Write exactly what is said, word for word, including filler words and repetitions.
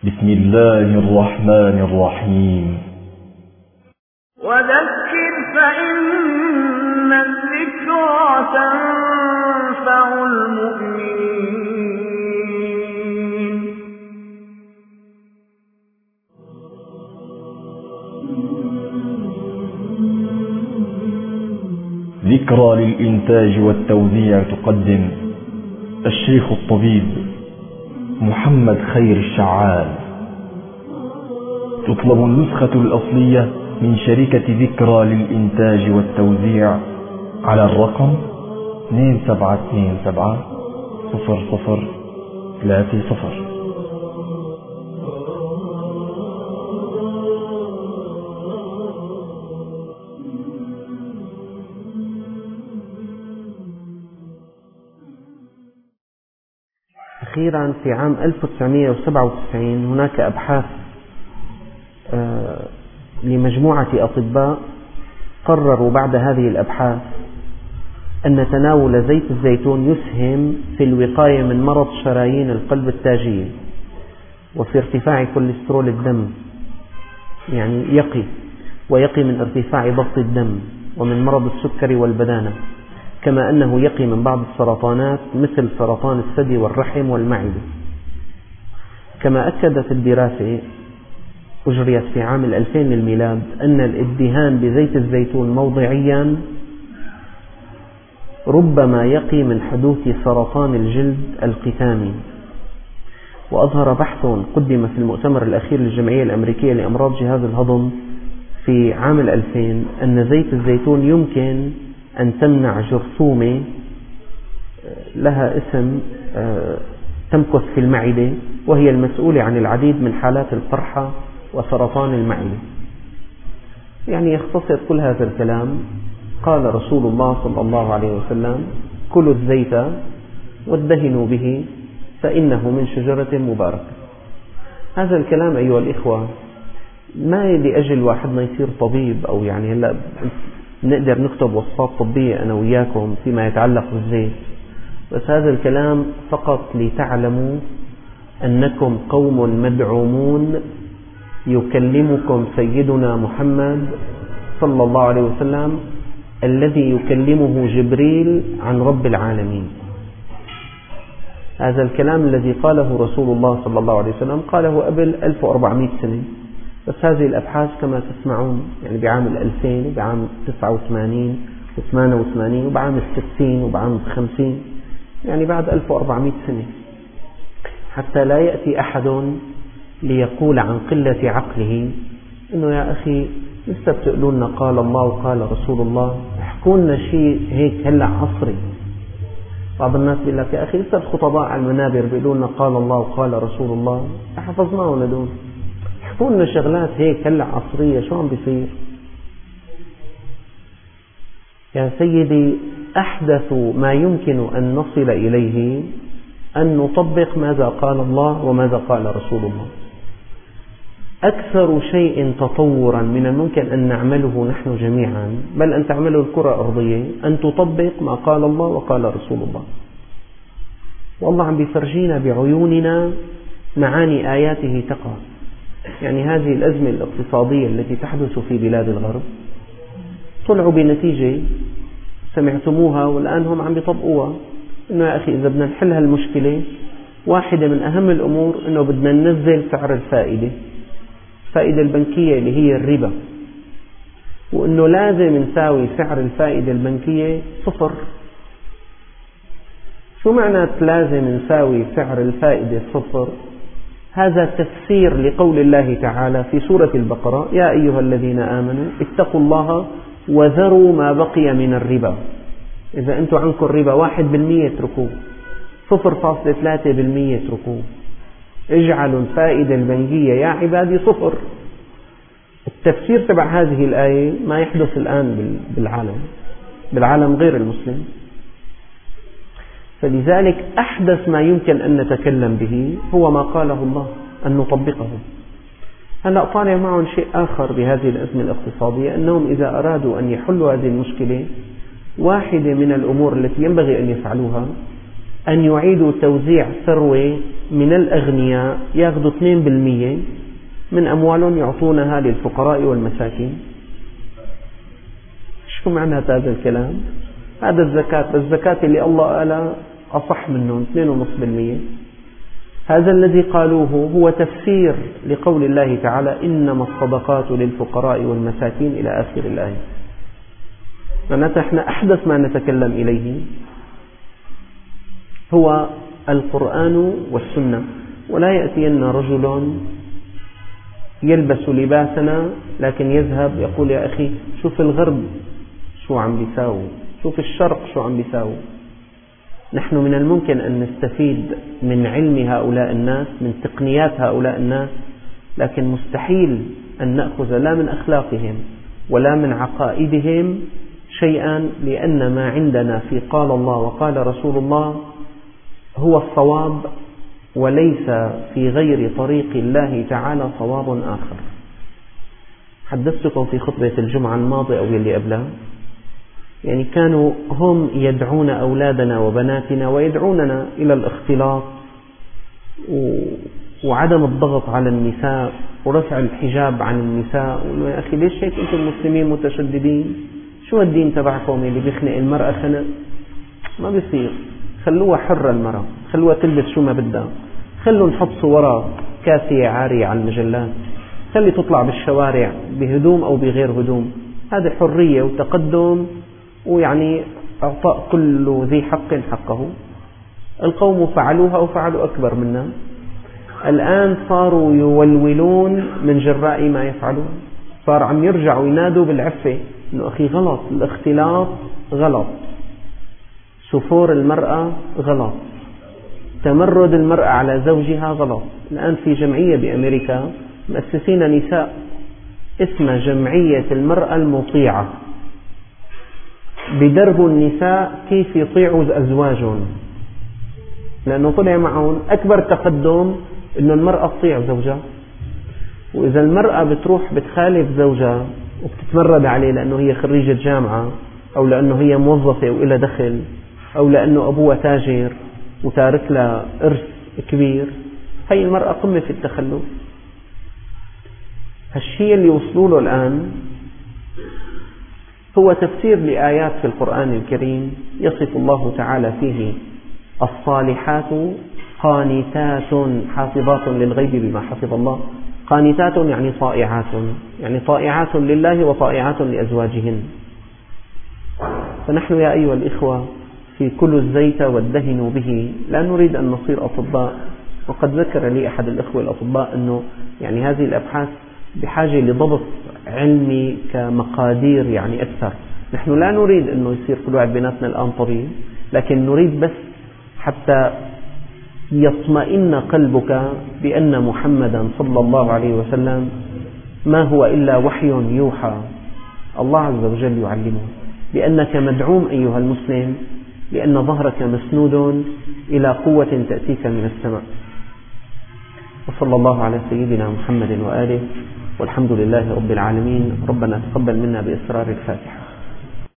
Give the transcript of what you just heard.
بسم الله الرحمن الرحيم. وذكر فإن الذكرى تنفع المؤمنين. ذكرى للإنتاج والتوزيع تقدم الشيخ الطبيب محمد خير الشعال. تطلب النسخة الأصلية من شركة ذكرى للإنتاج والتوزيع على الرقم اثنين سبعة اثنين سبعة صفر صفر ثلاثة صفر. أخيرا في عام ألف وتسعمئة وسبعة وتسعين هناك أبحاث لمجموعة أطباء قرروا بعد هذه الأبحاث أن تناول زيت الزيتون يسهم في الوقاية من مرض شرايين القلب التاجية وفي ارتفاع كوليسترول الدم، يعني يقي ويقي من ارتفاع ضغط الدم ومن مرض السكري والبدانة، كما أنه يقي من بعض السرطانات مثل سرطان الثدي والرحم والمعدة. كما أكدت الدراسة أجريت في عام الألفين للميلاد أن الادهان بزيت الزيتون موضعيا ربما يقي من حدوث سرطان الجلد القتامي. وأظهر بحث قدم في المؤتمر الأخير للجمعية الأمريكية لأمراض جهاز الهضم في عام الألفين أن زيت الزيتون يمكن أن تمنع جرثومة لها اسم تمكث في المعدة وهي المسؤولة عن العديد من حالات القرحة وسرطان المعدة. يعني يختصر كل هذا الكلام قال رسول الله صلى الله عليه وسلم: كلوا الزيت وادهنوا به فإنه من شجرة مباركة. هذا الكلام أيها الإخوة ما لأجل واحدنا يصير طبيب أو يعني هلا نقدر نكتب وصفات طبية أنا وياكم فيما يتعلق بالزيت، بس هذا الكلام فقط لتعلموا أنكم قوم مدعومون يكلمكم سيدنا محمد صلى الله عليه وسلم الذي يكلمه جبريل عن رب العالمين. هذا الكلام الذي قاله رسول الله صلى الله عليه وسلم قاله قبل ألف وأربعمئة سنة، بس هذه الأبحاث كما تسمعون يعني بعام الألفين وبعام تسعة وثمانين وثمانية وثمانين وبعام الستين وبعام الخمسين، يعني بعد ألف وأربعمئة سنة، حتى لا يأتي أحد ليقول عن قلة عقله إنه يا أخي لسه بتقولون قال الله وقال رسول الله، احكوا لنا شيء هيك هلا عصري. بعض الناس بيقول لك يا أخي لسه الخطباء على المنابر بيقولون قال الله وقال رسول الله، حفظناهم لدون، احكوا لنا شغلات هيك هلا عصرية شو عم بيصير؟ يا سيدي أحدث ما يمكن أن نصل إليه أن نطبق ماذا قال الله وماذا قال رسول الله. أكثر شيء تطورا من الممكن أن نعمله نحن جميعا، بل أن تعمله الكرة الأرضية، أن تطبق ما قال الله وقال رسول الله. والله عم بيفرجينا بعيوننا معاني آياته تقع. يعني هذه الأزمة الاقتصادية التي تحدث في بلاد الغرب طلعوا بنتيجة سمعتموها والآن هم عم بيطبقوها، إنه يا أخي إذا بدنا نحل هالمشكلة واحدة من أهم الأمور إنه بدنا ننزل سعر الفائدة، الفائدة البنكية اللي هي الربا، وإنه لازم نساوي سعر الفائدة البنكية صفر. شو معنى لازم نساوي سعر الفائدة صفر؟ هذا تفسير لقول الله تعالى في سورة البقرة: يا أيها الذين آمنوا اتقوا الله وذروا ما بقي من الربا. إذا أنتم عنكم الربا واحد بالمية اتركوه، صفر فاصلة ثلاثة بالمية اتركوه، اجعلوا الفائدة البنكية يا عبادي صفر. التفسير تبع هذه الآية ما يحدث الآن بالعالم بالعالم غير المسلم. فلذلك أحدث ما يمكن أن نتكلم به هو ما قاله الله، أن نطبقه. هلأ طالع معهم شيء آخر بهذه الأزمة الاقتصادية، أنهم إذا أرادوا أن يحلوا هذه المشكلة واحدة من الأمور التي ينبغي أن يفعلوها أن يعيدوا توزيع ثروة من الأغنياء يأخذوا اثنين بالمئة من أموالهم يعطونها للفقراء والمساكين. شو معنى هذا الكلام؟ هذا الزكاة، الزكاة اللي الله قال أصح منهم اثنين فاصلة خمسة بالمئة. هذا الذي قالوه هو تفسير لقول الله تعالى إنما الصدقات للفقراء والمساكين إلى آخر الآية. معناتها احنا أحدث ما نتكلم إليه هو القرآن والسنة، ولا يأتين رجل يلبس لباسنا لكن يذهب يقول يا أخي شوف الغرب شو عم بيساوي، شوف الشرق شو عم بيساوي. نحن من الممكن أن نستفيد من علم هؤلاء الناس، من تقنيات هؤلاء الناس، لكن مستحيل أن نأخذ لا من أخلاقهم ولا من عقائدهم شيئا، لأن ما عندنا في قال الله وقال رسول الله هو الصواب، وليس في غير طريق الله تعالى صواب آخر. حدثتكم في خطبة الجمعة الماضية أو اللي قبلها، يعني كانوا هم يدعون أولادنا وبناتنا ويدعوننا إلى الاختلاط وعدم الضغط على النساء ورفع الحجاب عن النساء. يا أخي ليش هيك أنتم المسلمين متشددين؟ شو الدين تبعكم اللي بيخنق المرأة خنق؟ ما بيصير، خلوها حرة المرأة، خلوها تلبس شو ما بدها، خلوا نحط صورها كاسية عارية على المجلات، خلي تطلع بالشوارع بهدوم أو بغير هدوم. هذه حرية وتقدم، ويعني أعطاء كل ذي حق حقه. القوم فعلوها وفعلوا أكبر منا. الآن صاروا يولولون من جراء ما يفعلون، صار عم يرجعوا ينادوا بالعفة إنه أخي غلط، الاختلاط غلط، سفور المرأة غلط، تمرد المرأة على زوجها غلط. الآن في جمعية بأمريكا مؤسسين نساء اسمها جمعية المرأة المطيعة، بدربوا النساء كيف يطيعوا أزواجهم، لأنه طلع معهم أكبر تقدم إنه المرأة تطيع زوجها. وإذا المرأة بتروح بتخالف زوجها وبتتمرد عليه لأنه هي خريجة جامعة، أو لأنه هي موظفة وإلى دخل، أو لأنه أبوها تاجر وتارك لها إرث كبير، هي المرأة قمة في التخلف. هالشيء اللي وصلوا له الآن هو تفسير لآيات في القرآن الكريم يصف الله تعالى فيه الصالحات قانتات حافظات للغيب بما حفظ الله. قانتات يعني طائعات، يعني طائعات لله وطائعات لأزواجهن. فنحن يا أيها الإخوة في كل الزيت وادهنوا به، لا نريد أن نصير أطباء. وقد ذكر لي أحد الإخوة الأطباء أنه يعني هذه الأبحاث بحاجة لضبط علمي كمقادير يعني أكثر. نحن لا نريد أنه يصير كل واحد بيناتنا الآن طبيب، لكن نريد بس حتى يطمئن قلبك بأن محمدا صلى الله عليه وسلم ما هو إلا وحي يوحى، الله عز وجل يعلمه، بأنك مدعوم أيها المسلم، لأن ظهرك مسنود إلى قوة تأتيك من السماء. وصلى الله على سيدنا محمد وآله، والحمد لله رب العالمين. ربنا تقبل منا بإسرار الفاتحة.